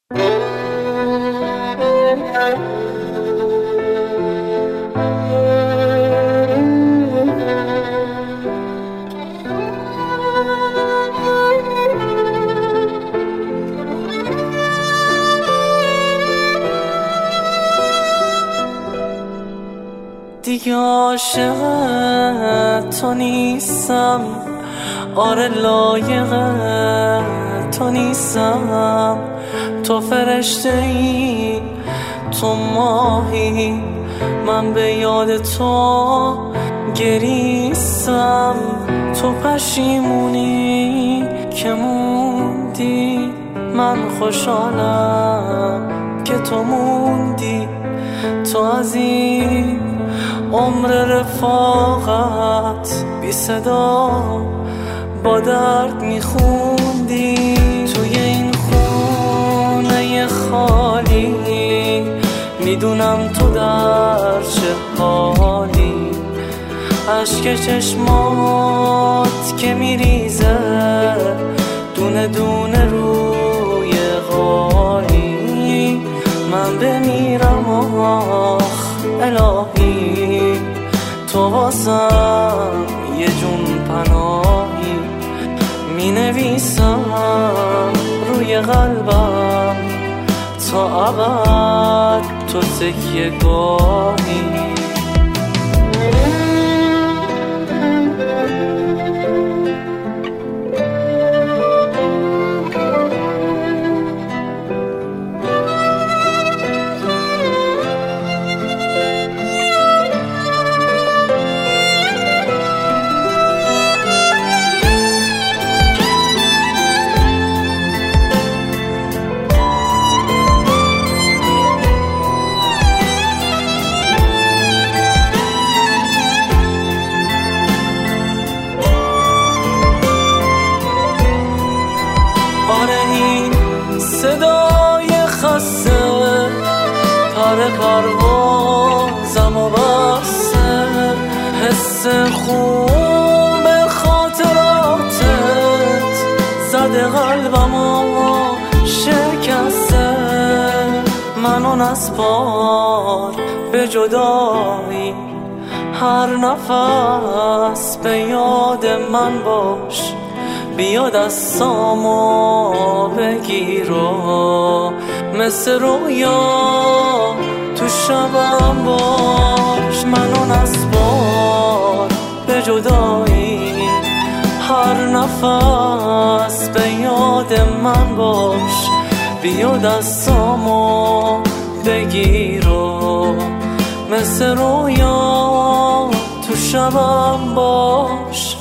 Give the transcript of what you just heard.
دیگه عاشق تو نیستم، آره لایق تو نیستم. تو فرشته ای، تو ماهی، من به یاد تو گریستم. تو پشیمونی که موندی، من خوشحالم که تو موندی. تو از این عمر رفاقت بی صدا با درد میخوندی. توی این خونه خالی میدونم تو در چه حالی. اشک چشمات که میریزه دونه دونه روی غالی. من بمیرم آخ الهی، تو واسم یه جون پناهی. می نویسم روی قلبم تا ابد تو تکیه گاهی. صدای خسته پر پروازم و بسته، حس خوب خاطراتت زده قلبم و شکسته. منو نسپار به جدایی، هر نفس به یاد من باش. بیا دستامو بگیر و مثل رویا تو شبم باش. منو نسپار به جدایی، هر نفس به یاد من باش. بیا دستامو بگیر و مثل رویا تو شبم باش.